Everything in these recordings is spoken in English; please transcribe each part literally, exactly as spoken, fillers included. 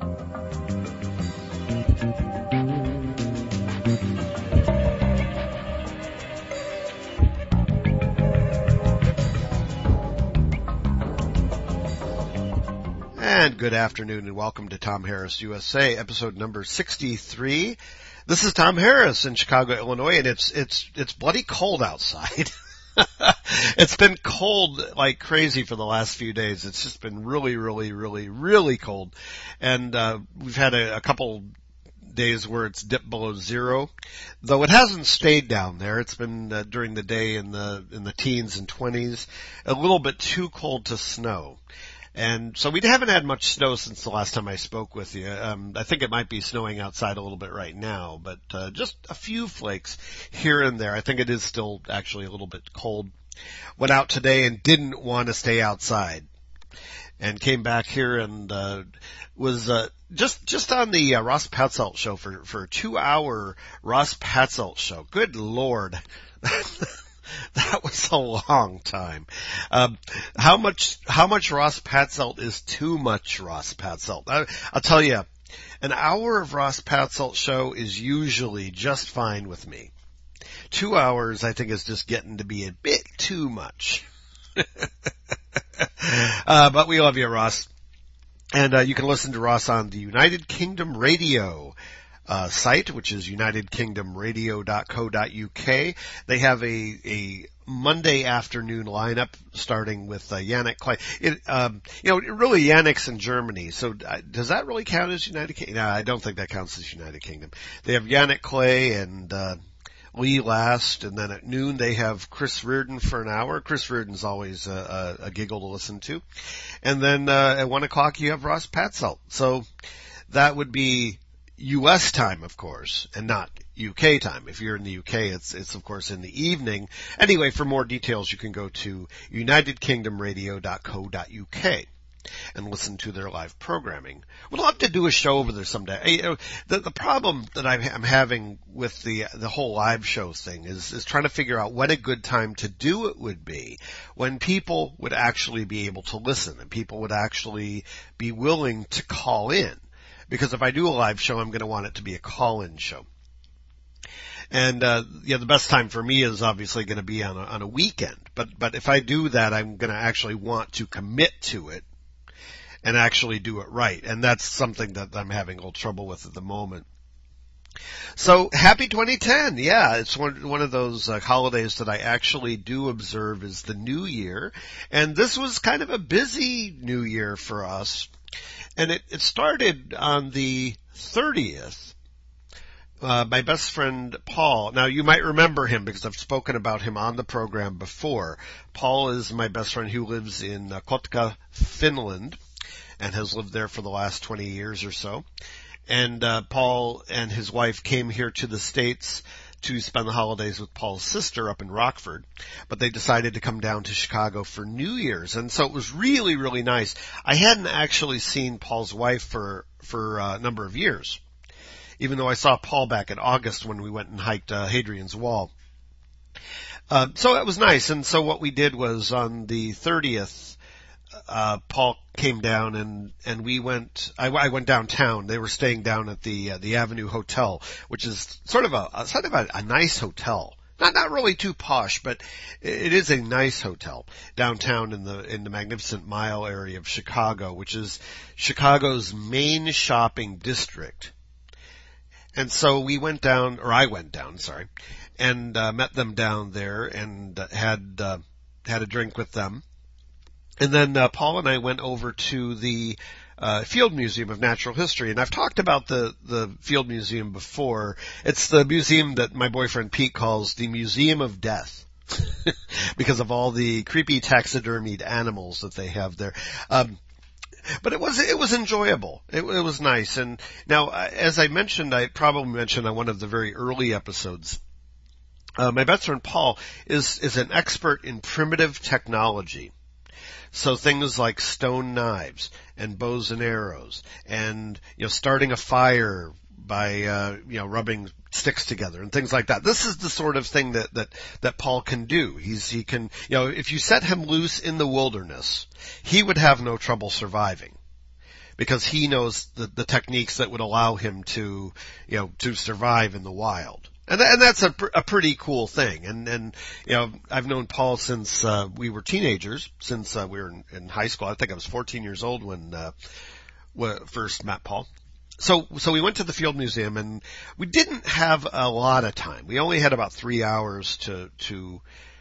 And good afternoon and welcome to Tom Harris U S A, episode number sixty-three. This is Tom Harris in Chicago, Illinois, and it's, it's, it's bloody cold outside. It's been cold like crazy for the last few days. It's just been really, really, really, really cold. And, uh, we've had a, a couple days where it's dipped below zero, though it hasn't stayed down there. It's been uh, during the day in the, in the teens and twenties, a little bit too cold to snow. And so we haven't had much snow since the last time I spoke with you. Um, I think it might be snowing outside a little bit right now, but uh, just a few flakes here and there. I think it is still actually a little bit cold. Went out today and didn't want to stay outside, and came back here and uh, was uh, just just on the uh, Ross Patzelt show for for a two hour Ross Patzelt show. Good Lord. That was a long time. Um, how much, how much Ross Patzelt is too much Ross Patzelt? I, I'll tell you, an hour of Ross Patzelt show is usually just fine with me. Two hours, I think, is just getting to be a bit too much. uh, but we love you, Ross. And, uh, you can listen to Ross on the United Kingdom Radio Uh, site, which is united kingdom radio dot co dot U K. They have a, a Monday afternoon lineup starting with uh, Yannick Clay. It, um, you know, really Yannick's in Germany. So uh, does that really count as United Kingdom? No, I don't think that counts as United Kingdom. They have Yannick Clay and, uh, Lee Last, and then at noon they have Chris Reardon for an hour. Chris Reardon's always a, a, a giggle to listen to. And then, uh, at one o'clock you have Ross Patzelt. So that would be U S time, of course, and not U K time. If you're in the U K, it's, it's of course in the evening. Anyway, for more details, you can go to united kingdom radio dot co dot U K and listen to their live programming. We'd love to do a show over there someday. You know, the, the problem that I'm, I'm having with the, the whole live show thing is, is trying to figure out when a good time to do it would be, when people would actually be able to listen and people would actually be willing to call in. Because if I do a live show, I'm going to want it to be a call-in show. And, uh, yeah, the best time for me is obviously going to be on a, on a weekend. But, but if I do that, I'm going to actually want to commit to it and actually do it right. And that's something that I'm having a little trouble with at the moment. So, happy twenty ten. Yeah, it's one, one of those uh, holidays that I actually do observe is the New Year. And this was kind of a busy New Year for us. And it, it started on the thirtieth. Uh, my best friend Paul, now you might remember him because I've spoken about him on the program before. Paul is my best friend who lives in uh, Kotka, Finland, and has lived there for the last twenty years or so. And uh, Paul and his wife came here to the States to spend the holidays with Paul's sister up in Rockford, but they decided to come down to Chicago for New Year's, and so it was really, really nice. I hadn't actually seen Paul's wife for, for a number of years, even though I saw Paul back in August when we went and hiked uh, Hadrian's Wall. Uh, so it was nice, and so what we did was on the thirtieth, uh, Paul came down and, and we went, I, I went downtown. They were staying down at the, uh, the Avenue Hotel, which is sort of a, a sort of a, a nice hotel. Not, not really too posh, but it is a nice hotel downtown in the, in the Magnificent Mile area of Chicago, which is Chicago's main shopping district. And so we went down, or I went down, sorry, and, uh, met them down there and uh, had, uh, had a drink with them. And then uh, Paul and I went over to the uh, Field Museum of Natural History, and I've talked about the the Field Museum before. It's the museum that my boyfriend Pete calls the Museum of Death because of all the creepy taxidermied animals that they have there. Um, but it was it was enjoyable. It, it was nice. And now, as I mentioned, I probably mentioned on one of the very early episodes, uh, my best friend Paul is is an expert in primitive technology. So things like stone knives and bows and arrows and, you know, starting a fire by, uh, you know, rubbing sticks together and things like that. This is the sort of thing that, that, that Paul can do. He's, he can, you know, if you set him loose in the wilderness, he would have no trouble surviving because he knows the, the techniques that would allow him to, you know, to survive in the wild. And, and that's a, a pretty cool thing. And, and, you know, I've known Paul since, uh, we were teenagers, since, uh, we were in, in high school. I think I was fourteen years old when, uh, when I first met Paul. So, so we went to the Field Museum and we didn't have a lot of time. We only had about three hours to, to,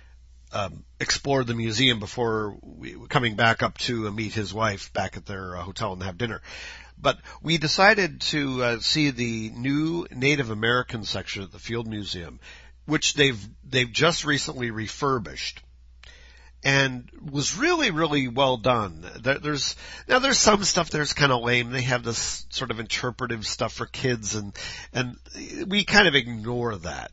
um, explore the museum before we were coming back up to uh, meet his wife back at their uh, hotel and have dinner. But we decided to uh, see the new Native American section at the Field Museum, which they've they've just recently refurbished, and was really really well done. There, there's now there's some stuff there's kind of lame. They have this sort of interpretive stuff for kids, and and we kind of ignore that.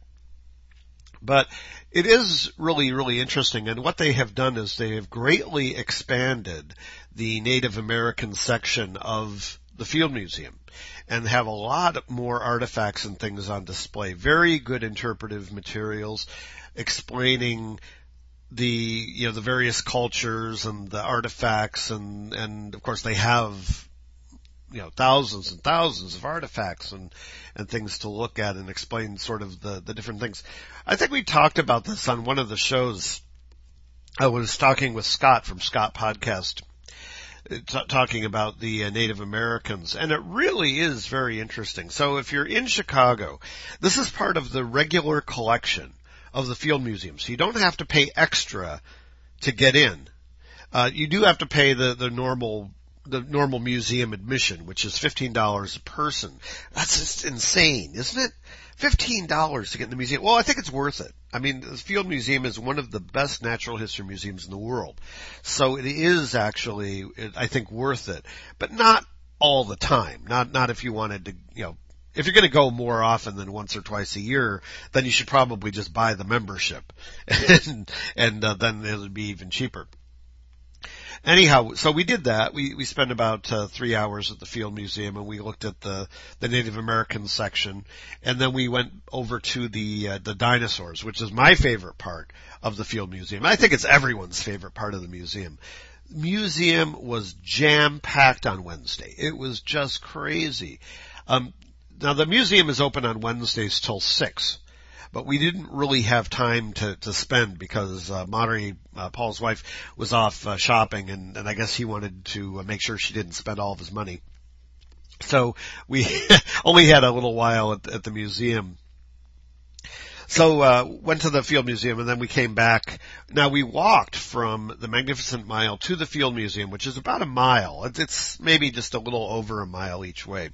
But it is really, really interesting, and what they have done is they have greatly expanded the Native American section of the Field Museum and have a lot more artifacts and things on display. Very good interpretive materials explaining the, you know, the various cultures and the artifacts, and, and of course they have, you know, thousands and thousands of artifacts and, and things to look at and explain sort of the, the different things. I think we talked about this on one of the shows. I was talking with Scott from Scott Podcast, t- talking about the uh, Native Americans, and it really is very interesting. So if you're in Chicago, this is part of the regular collection of the Field Museum. So you don't have to pay extra to get in. Uh, you do have to pay the, the normal the normal museum admission, which is fifteen dollars a person. That's just insane, isn't it? fifteen dollars to get in the museum. Well, I think it's worth it. I mean, the Field Museum is one of the best natural history museums in the world. So it is actually, I think, worth it. But not all the time. Not, not if you wanted to, you know, if you're going to go more often than once or twice a year, then you should probably just buy the membership. and, and uh, then it would be even cheaper. Anyhow, so we did that. We we spent about uh, three hours at the Field Museum, and we looked at the the Native American section, and then we went over to the uh, the dinosaurs, which is my favorite part of the Field Museum. I think it's everyone's favorite part of the museum. Museum was jam packed on Wednesday. It was just crazy. Um, now the museum is open on Wednesdays till six. But we didn't really have time to, to spend because, uh, Monterey, uh, Paul's wife was off, uh, shopping, and, and I guess he wanted to make sure she didn't spend all of his money. So we only had a little while at, at the museum. So, uh, went to the Field Museum, and then we came back. Now we walked from the Magnificent Mile to the Field Museum, which is about a mile. It's, it's maybe just a little over a mile each way.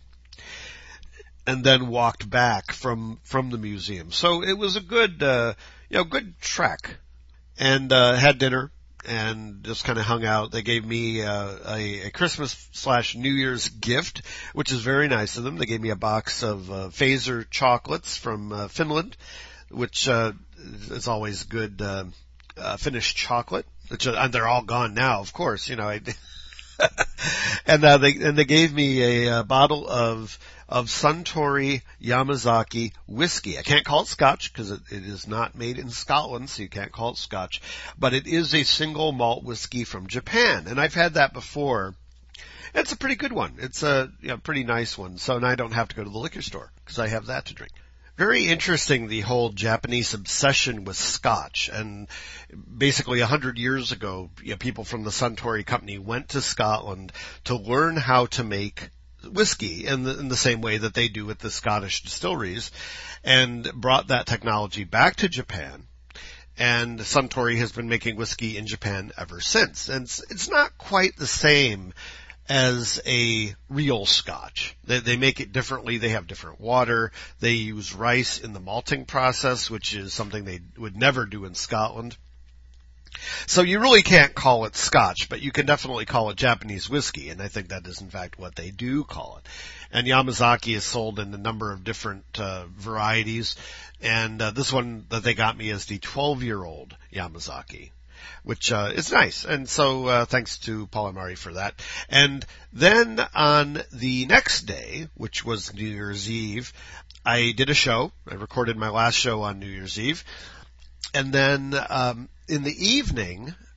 And then walked back from, from the museum. So it was a good, uh, you know, good trek. And, uh, had dinner and just kind of hung out. They gave me, uh, a, a Christmas slash New Year's gift, which is very nice of them. They gave me a box of, uh, Phaser chocolates from, uh, Finland, which, uh, is always good, uh, uh, Finnish chocolate, which, uh, and they're all gone now, of course, you know, I, and, uh, they, and they gave me a, a bottle of, of Suntory Yamazaki whiskey. I can't call it Scotch because it, it is not made in Scotland, so you can't call it Scotch. But it is a single malt whiskey from Japan, and I've had that before. It's a pretty good one. It's a you know, pretty nice one. So now I don't have to go to the liquor store because I have that to drink. Very interesting, the whole Japanese obsession with Scotch. And basically a hundred years ago, you know, people from the Suntory Company went to Scotland to learn how to make whiskey in the, in the same way that they do with the Scottish distilleries, and brought that technology back to Japan. And Suntory has been making whiskey in Japan ever since. And it's, it's not quite the same as a real Scotch. They, they make it differently. They have different water. They use rice in the malting process, which is something they would never do in Scotland. So you really can't call it Scotch, but you can definitely call it Japanese whiskey, and I think that is in fact what they do call it. And Yamazaki is sold in a number of different uh, varieties, and uh, this one that they got me is the twelve-year-old Yamazaki, which uh, is nice. And so uh, thanks to Paul Amari for that. And then on the next day, which was New Year's Eve, I did a show. I recorded my last show on New Year's Eve. And then um in the evening,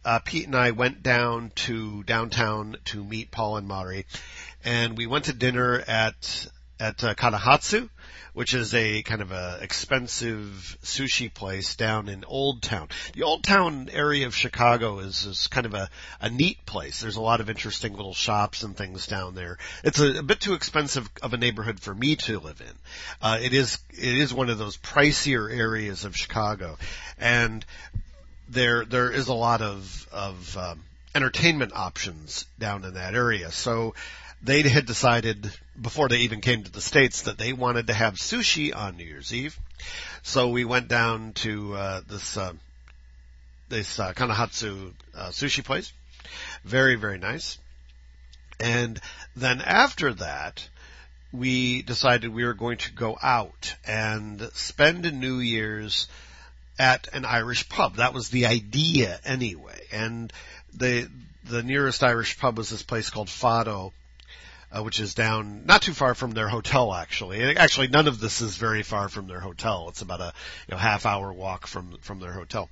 uh, Pete and I went down to downtown to meet Paul and Mari, and we went to dinner at at uh, Kanahatsu, which is a kind of a expensive sushi place down in Old Town. The Old Town area of Chicago is, is kind of a, a neat place. There's a lot of interesting little shops and things down there. It's a, a bit too expensive of a neighborhood for me to live in. Uh, it is, it is one of those pricier areas of Chicago. And there, there is a lot of, of, um, entertainment options down in that area. So, they had decided, before they even came to the States, that they wanted to have sushi on New Year's Eve. So we went down to uh, this uh, this uh, Kanahatsu uh, sushi place. Very, very nice. And then after that, we decided we were going to go out and spend a New Year's at an Irish pub. That was the idea anyway. And the the nearest Irish pub was this place called Fado, Uh, which is down not too far from their hotel, actually. And actually, none of this is very far from their hotel. It's about a you know, half hour walk from from their hotel.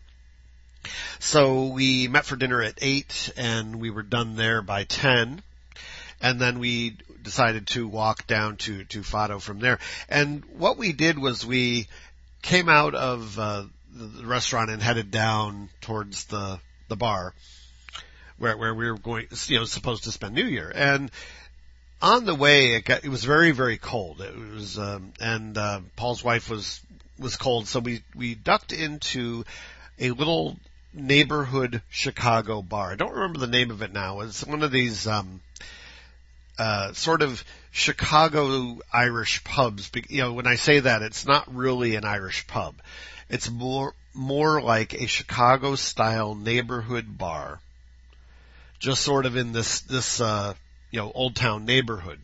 So we met for dinner at eight, and we were done there by ten. And then we decided to walk down to to Fado from there. And what we did was we came out of uh, the restaurant and headed down towards the the bar where where we were going, you know, supposed to spend New Year. And on the way, it got, it was very, very cold. It was, um, and, uh, Paul's wife was, was cold. So we, we ducked into a little neighborhood Chicago bar. I don't remember the name of it now. It's one of these, um, uh, sort of Chicago Irish pubs. You know, when I say that, it's not really an Irish pub. It's more, more like a Chicago style neighborhood bar. Just sort of in this, this, uh, you know, Old Town neighborhood.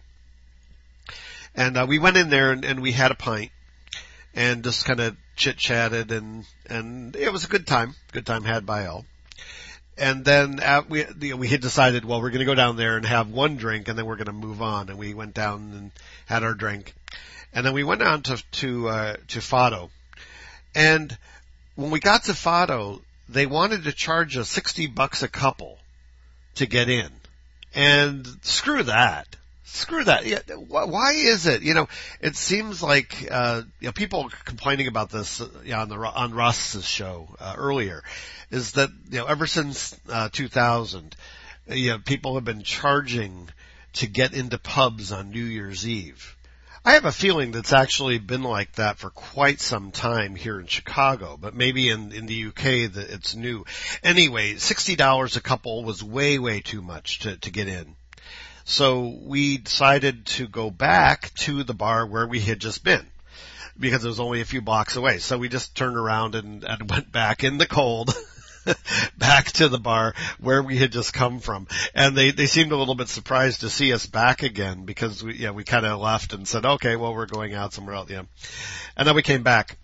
And uh, we went in there and, and we had a pint and just kind of chit-chatted and, and it was a good time, good time had by all. And then uh, we, you know, we had decided, well, we're going to go down there and have one drink and then we're going to move on. And we went down and had our drink. And then we went down to, to, uh, to Fado. And when we got to Fado, they wanted to charge us sixty bucks a couple to get in. And screw that. Screw that. Yeah, why is it? You know, it seems like, uh, you know, people complaining about this, uh, you know, on the, on Russ's show, uh, earlier, is that, you know, ever since, uh, two thousand, you know, people have been charging to get into pubs on New Year's Eve. I have a feeling that's actually been like that for quite some time here in Chicago, but maybe in, in the U K that it's new. Anyway, sixty dollars a couple was way, way too much to, to get in. So we decided to go back to the bar where we had just been because it was only a few blocks away. So we just turned around and, and went back in the cold back to the bar where we had just come from. And they, they seemed a little bit surprised to see us back again because we, yeah, we kind of left and said, okay, well, we're going out somewhere else. Yeah. And then we came back.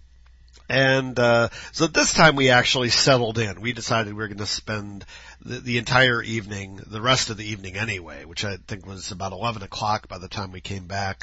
And, uh, so this time we actually settled in. We decided we were going to spend the, the entire evening, the rest of the evening anyway, which I think was about eleven o'clock by the time we came back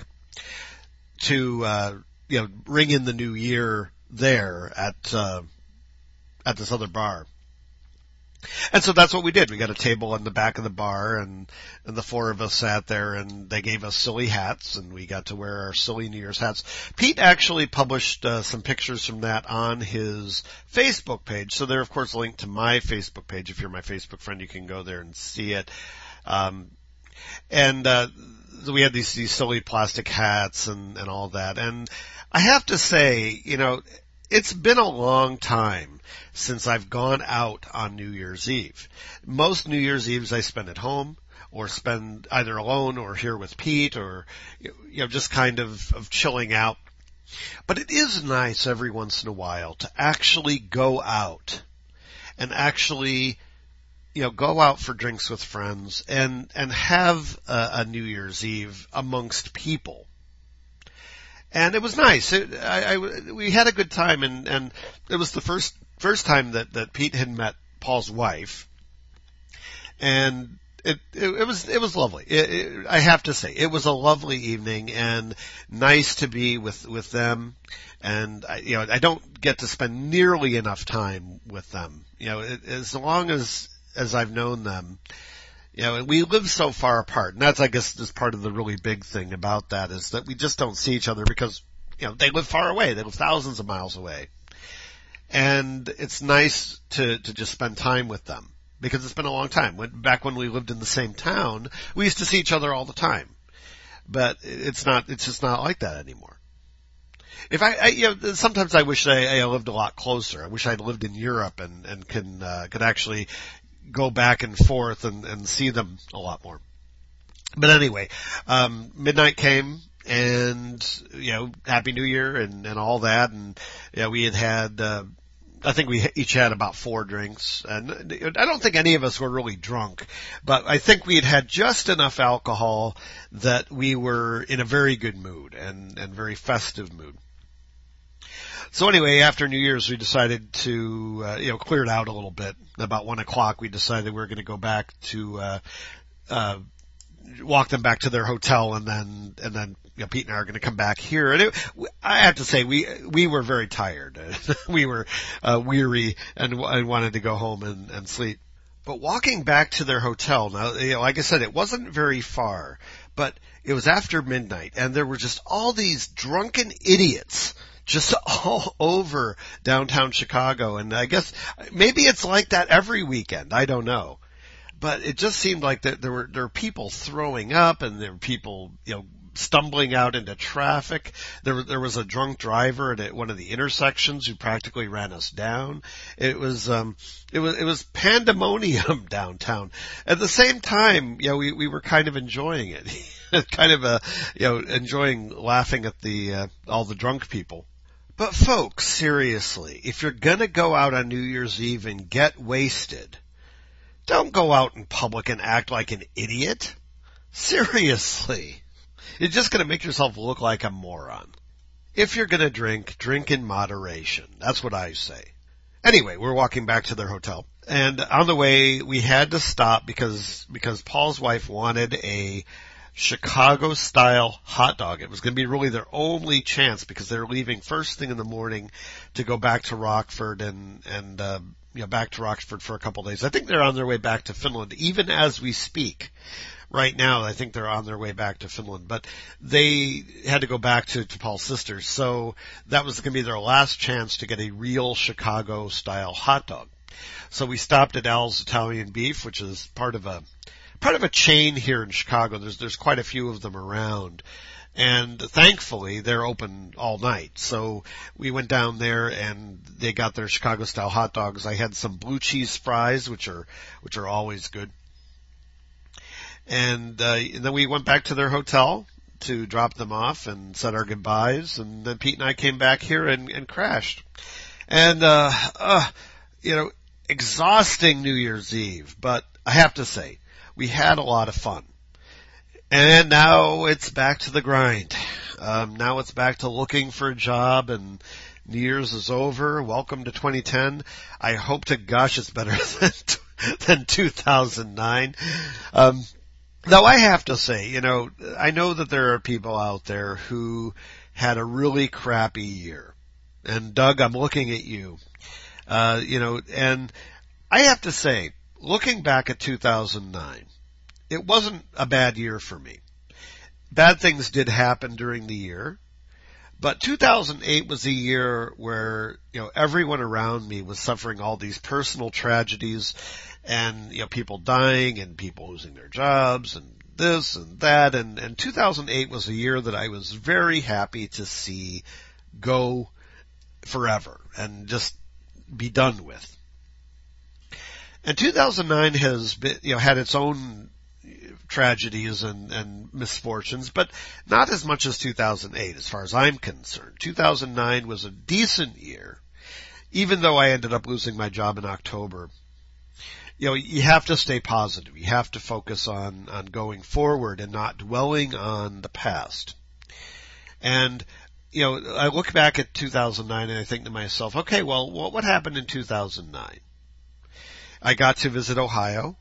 to, uh, you know, ring in the new year there at, uh, at this other bar. And so that's what we did. We got a table in the back of the bar and, and the four of us sat there and they gave us silly hats and we got to wear our silly New Year's hats. Pete actually published uh, some pictures from that on his Facebook page. So they're of course linked to my Facebook page. If you're my Facebook friend, you can go there and see it. Um, and, uh, we had these, these silly plastic hats and, and all that. And I have to say, you know, it's been a long time since I've gone out on New Year's Eve. Most New Year's Eves I spend at home or spend either alone or here with Pete or, you know, just kind of, of chilling out. But it is nice every once in a while to actually go out and actually, you know, go out for drinks with friends and, and have a, a New Year's Eve amongst people. And it was nice. It, I, I, we had a good time, and, and it was the first first time that, that Pete had met Paul's wife. And it, it, it was, it was lovely. It, it, I have to say, it was a lovely evening and nice to be with, with them. And I, you know, I don't get to spend nearly enough time with them. You know, it, as long as, as I've known them, you know, we live so far apart. And that's, I guess, is part of the really big thing about that is that we just don't see each other because, you know, they live far away. They live thousands of miles away. And it's nice to, to just spend time with them because it's been a long time. When, back when we lived in the same town, we used to see each other all the time. But it's not, it's just not like that anymore. If I, I you know, sometimes I wish I, I lived a lot closer. I wish I'd lived in Europe and, and can, uh, could actually go back and forth and, and see them a lot more. But anyway, um, midnight came and, you know, Happy New Year and, and all that. And, you know, we had had, uh, I think we each had about four drinks. And I don't think any of us were really drunk, but I think we had had just enough alcohol that we were in a very good mood and, and very festive mood. So anyway, after New Year's, we decided to, uh, you know, clear it out a little bit. About one o'clock, we decided we were going to go back to, uh, uh, walk them back to their hotel, and then, and then, you know, Pete and I are going to come back here. And it, I have to say, we, we were very tired. we were, uh, weary and, and wanted to go home and, and sleep. But walking back to their hotel, now, you know, like I said, it wasn't very far, but it was after midnight, and there were just all these drunken idiots just all over downtown Chicago. And I guess maybe it's like that every weekend. I don't know. But it just seemed like that there were, there were people throwing up and there were people, you know, stumbling out into traffic. There, there was a drunk driver at one of the intersections who practically ran us down. It was, um, it was, it was pandemonium downtown. At the same time, you know, we, we were kind of enjoying it. kind of, uh, you know, enjoying laughing at the, uh, all the drunk people. But folks, seriously, if you're gonna go out on New Year's Eve and get wasted, don't go out in public and act like an idiot. Seriously. You're just gonna make yourself look like a moron. If you're gonna drink, drink in moderation. That's what I say. Anyway, we're walking back to their hotel. And on the way, we had to stop because, because Paul's wife wanted a Chicago-style hot dog. It was going to be really their only chance because they're leaving first thing in the morning to go back to Rockford and, and, uh, you know, back to Rockford for a couple of days. I think they're on their way back to Finland, even as we speak. Right now, I think they're on their way back to Finland, but they had to go back to, to Paul's sisters. So that was going to be their last chance to get a real Chicago-style hot dog. So we stopped at Al's Italian Beef, which is part of a, part of a chain here in Chicago. There's, there's quite a few of them around. And thankfully, they're open all night. So we went down there and they got their Chicago style hot dogs. I had some blue cheese fries, which are, which are always good. And, uh, and then we went back to their hotel to drop them off and said our goodbyes. And then Pete and I came back here and, and crashed. And, uh, uh, you know, exhausting New Year's Eve, but I have to say, we had a lot of fun. And now it's back to the grind. Um, now it's back to looking for a job, and New Year's is over. Welcome to twenty ten. I hope to gosh it's better than, than two thousand nine. Um, though I have to say, you know, I know that there are people out there who had a really crappy year. And Doug, I'm looking at you. Uh, you know, and I have to say, looking back at two thousand nine, it wasn't a bad year for me. Bad things did happen during the year, but two thousand eight was a year where, you know, everyone around me was suffering all these personal tragedies and, you know, people dying and people losing their jobs and this and that. And, and two thousand eight was a year that I was very happy to see go forever and just be done with. And two thousand nine has been, you know, had its own tragedies and, and misfortunes, but not as much as two thousand eight as far as I'm concerned. two thousand nine was a decent year, even though I ended up losing my job in October. You know, you have to stay positive. You have to focus on, on going forward and not dwelling on the past. And, you know, I look back at two thousand nine and I think to myself, okay, well, what happened in two thousand nine? I got to visit Ohio.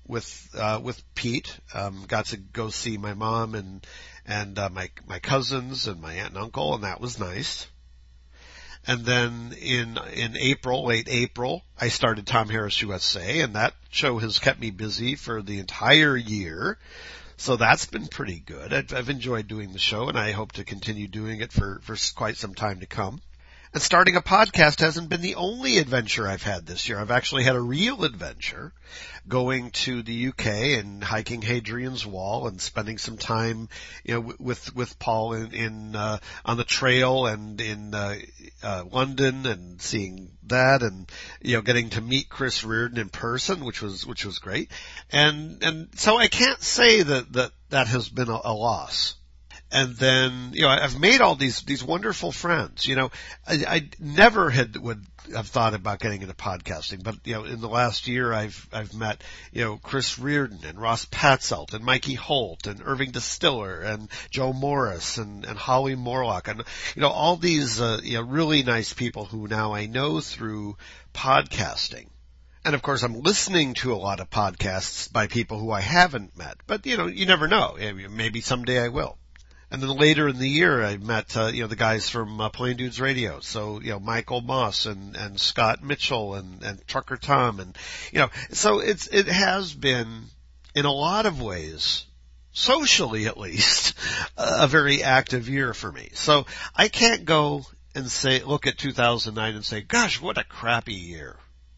with uh, with Pete. Um, got to go see my mom and and uh, my my cousins and my aunt and uncle, and that was nice. And then in in April, late April, I started Tom Harris U S A, and that show has kept me busy for the entire year. So that's been pretty good. I've, I've enjoyed doing the show, and I hope to continue doing it for, for quite some time to come. And starting a podcast hasn't been the only adventure I've had this year. I've actually had a real adventure, going to the U K and hiking Hadrian's Wall and spending some time, you know, with with Paul in, in uh, on the trail and in uh, uh, London, and seeing that, and you know, getting to meet Chris Reardon in person, which was which was great. And and so I can't say that that that has been a, a loss. And then, you know, I've made all these, these wonderful friends. You know, I, I never had, would have thought about getting into podcasting, but, you know, in the last year I've, I've met, you know, Chris Reardon and Ross Patzelt and Mikey Holt and Irving Distiller and Joe Morris and, and Holly Morlock and, you know, all these, uh, you know, really nice people who now I know through podcasting. And of course, I'm listening to a lot of podcasts by people who I haven't met, but, you know, you never know. Maybe someday I will. And then later in the year, I met, uh, you know, the guys from uh, Plain Dudes Radio. So, you know, Michael Moss and, and Scott Mitchell and, and Trucker Tom. And, you know, so it's, it has been, in a lot of ways, socially at least, a very active year for me. So I can't go and say, look at two thousand nine and say, gosh, what a crappy year.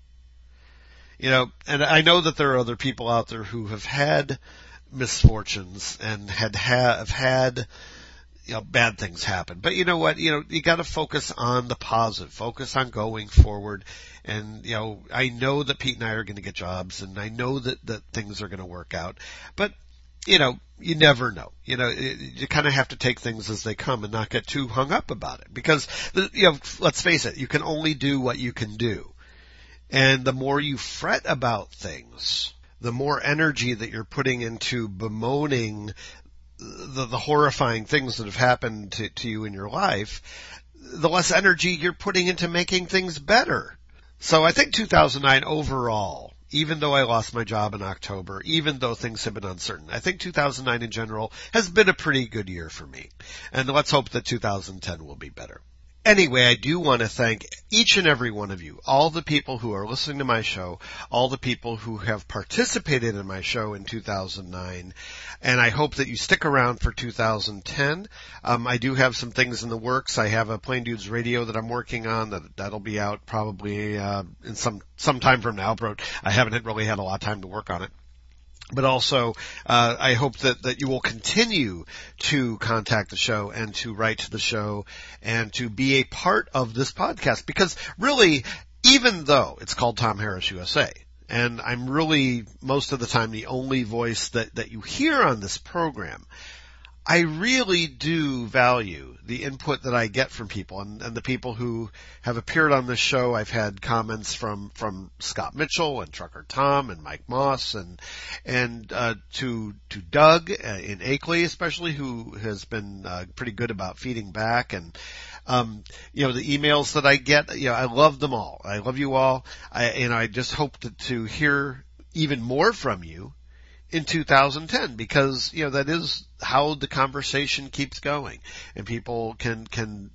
You know, and I know that there are other people out there who have had misfortunes and had have had, you know, bad things happen. But you know what? You know, you got to focus on the positive. Focus on going forward. And you know, I know that Pete and I are going to get jobs, and I know that that things are going to work out. But you know, you never know. You know, you kind of have to take things as they come and not get too hung up about it. Because you know, let's face it, you can only do what you can do. And the more you fret about things, the more energy that you're putting into bemoaning the, the horrifying things that have happened to, to you in your life, the less energy you're putting into making things better. So I think two thousand nine overall, even though I lost my job in October, even though things have been uncertain, I think two thousand nine in general has been a pretty good year for me. And let's hope that two thousand ten will be better. Anyway, I do want to thank each and every one of you, all the people who are listening to my show, all the people who have participated in my show in two thousand nine, and I hope that you stick around for two thousand ten. Um, I do have some things in the works. I have a Plain Dudes Radio that I'm working on that that'll be out probably uh, in some some time from now, but I haven't really had a lot of time to work on it. But also, uh, I hope that, that you will continue to contact the show and to write to the show and to be a part of this podcast. Because really, even though it's called Tom Harris U S A, and I'm really, most of the time, the only voice that, that you hear on this program, I really do value the input that I get from people, and, and the people who have appeared on this show. I've had comments from, from Scott Mitchell and Trucker Tom and Mike Moss and, and, uh, to, to Doug in Akeley especially, who has been, uh, pretty good about feeding back. And, um, you know, the emails that I get, you know, I love them all. I love you all. I, and I just hope to, to hear even more from you in two thousand ten, because, you know, that is how the conversation keeps going, and people can, can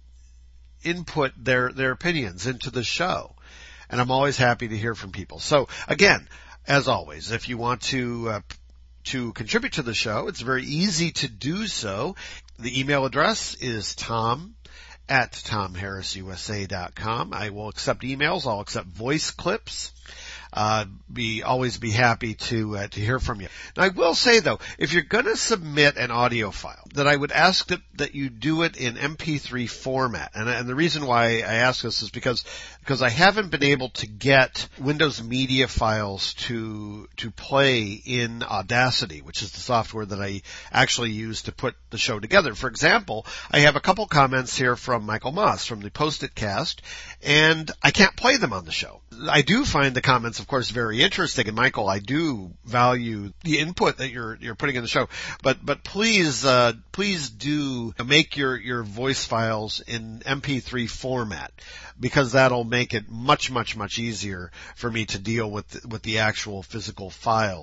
input their, their opinions into the show. And I'm always happy to hear from people. So again, as always, if you want to, uh, to contribute to the show, it's very easy to do so. The email address is tom at tom harris u s a dot com. I will accept emails. I'll accept voice clips. Uh, be, always be happy to, uh, to hear from you. Now I will say though, if you're gonna submit an audio file, that I would ask that, that you do it in M P three format. And, and the reason why I ask this is because, because I haven't been able to get Windows Media files to, to play in Audacity, which is the software that I actually use to put the show together. For example, I have a couple comments here from Michael Moss from the Post-it Cast, and I can't play them on the show. I do find the comments, of course, very interesting, and Michael, I do value the input that you're you're putting in the show. But but please uh, please do make your your voice files in M P three format, because that'll make it much much much easier for me to deal with with the actual physical files.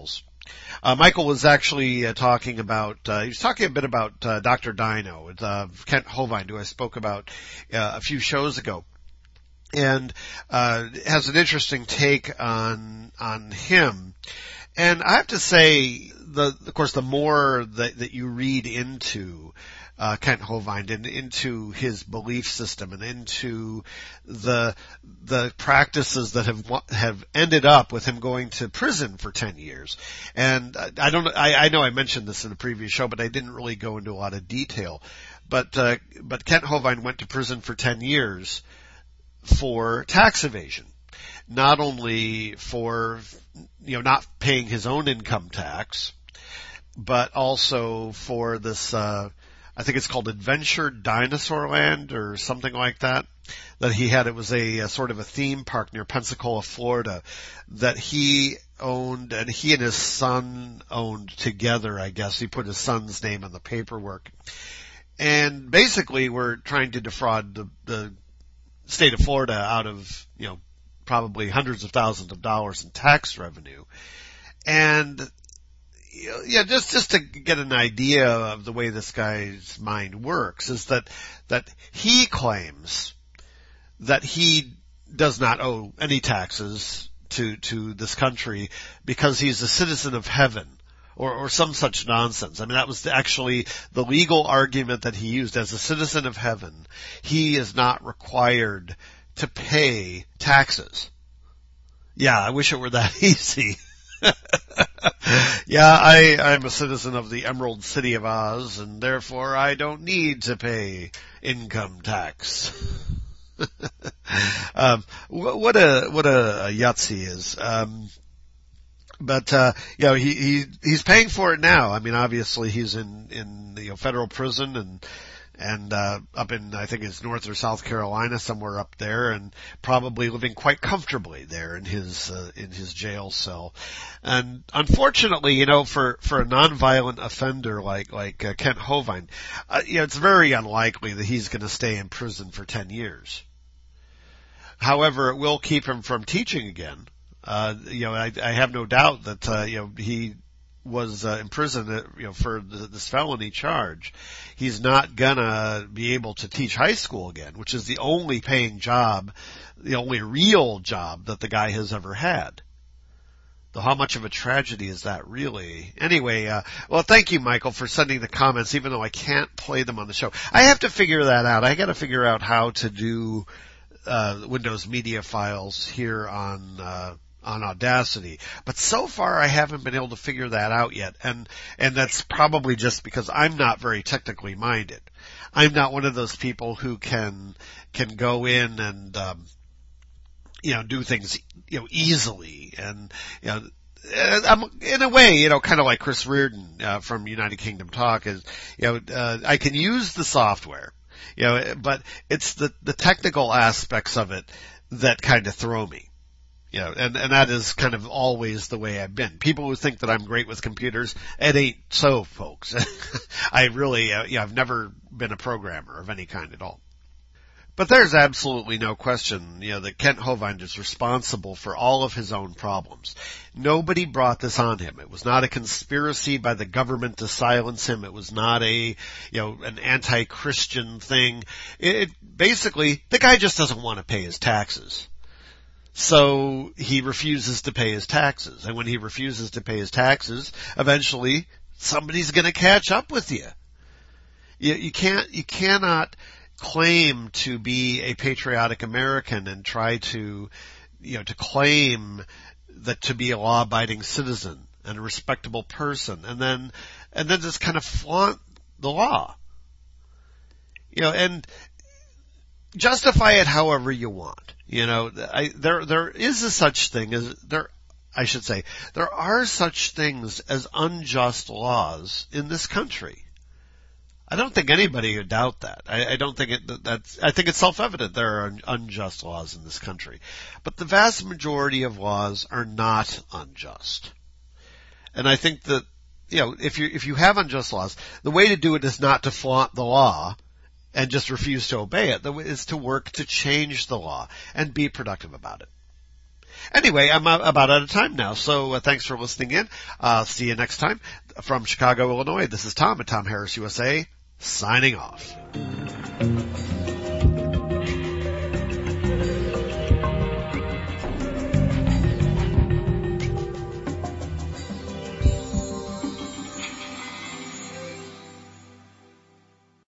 Uh, Michael was actually uh, talking about, uh, he was talking a bit about uh, Doctor Dino, with uh, Kent Hovind, who I spoke about uh, a few shows ago. And uh, has an interesting take on on him. And I have to say, the of course, the more that, that you read into uh, Kent Hovind and into his belief system and into the the practices that have have ended up with him going to prison for ten years. And I don't I, I know I mentioned this in the previous show, but I didn't really go into a lot of detail. But uh, but Kent Hovind went to prison for ten years for tax evasion. Not only for, you know, not paying his own income tax, but also for this, uh, I think it's called Adventure Dinosaur Land or something like that, that he had. It was a, a sort of a theme park near Pensacola, Florida, that he owned, and he and his son owned together, I guess. He put his son's name on the paperwork. And basically we're trying to defraud the, the state of Florida out of, you know, probably hundreds of thousands of dollars in tax revenue. And, yeah, just, just to get an idea of the way this guy's mind works is that, that he claims that he does not owe any taxes to, to this country because he's a citizen of heaven. Or, or some such nonsense. I mean, that was actually the legal argument that he used. As a citizen of heaven, he is not required to pay taxes. Yeah, I wish it were that easy. Yeah, I, I'm a citizen of the Emerald City of Oz, and therefore I don't need to pay income tax. um, what a, what a, a yutz he is. Um, But, uh, you know, he, he, he's paying for it now. I mean, obviously he's in, in, you know, federal prison and, and, uh, up in, I think it's North or South Carolina, somewhere up there, and probably living quite comfortably there in his, uh, in his jail cell. And unfortunately, you know, for, for a nonviolent offender like, like, uh, Kent Hovind, uh, you know, it's very unlikely that he's gonna stay in prison for ten years. However, it will keep him from teaching again. Uh, you know, I, I have no doubt that, uh, you know, he was, uh, in prison, uh, you know, for the, this felony charge. He's not gonna be able to teach high school again, which is the only paying job, the only real job that the guy has ever had. So how much of a tragedy is that really? Anyway, uh, well, thank you, Michael, for sending the comments, even though I can't play them on the show. I have to figure that out. I gotta figure out how to do, uh, Windows Media Files here on, uh, on Audacity. But so far I haven't been able to figure that out yet. And, and that's probably just because I'm not very technically minded. I'm not one of those people who can, can go in and, um, you know, do things, you know, easily. And, you know, I'm, in a way, you know, kind of like Chris Reardon, uh, from United Kingdom Talk is, you know, uh, I can use the software, you know, but it's the, the technical aspects of it that kind of throw me. You know, and, and that is kind of always the way I've been. People who think that I'm great with computers, it ain't so, folks. I really, uh, you know, I've never been a programmer of any kind at all. But there's absolutely no question, you know, that Kent Hovind is responsible for all of his own problems. Nobody brought this on him. It was not a conspiracy by the government to silence him. It was not a, you know, an anti-Christian thing. It, it basically, the guy just doesn't want to pay his taxes. So he refuses to pay his taxes. And when he refuses to pay his taxes, eventually somebody's going to catch up with you. You, you can't, you cannot claim to be a patriotic American and try to, you know, to claim that to be a law-abiding citizen and a respectable person and then, and then just kind of flaunt the law. You know, and justify it however you want. You know, I, there, there is a such thing as, there, I should say, there are such things as unjust laws in this country. I don't think anybody would doubt that. I, I don't think it, that's, I think it's self-evident there are unjust laws in this country. But the vast majority of laws are not unjust. And I think that, you know, if you, if you have unjust laws, the way to do it is not to flaunt the law and just refuse to obey it. The way is to work to change the law and be productive about it. Anyway, I'm uh, about out of time now, so uh, thanks for listening in. Uh, see you next time. From Chicago, Illinois, this is Tom at Tom Harris U S A, signing off.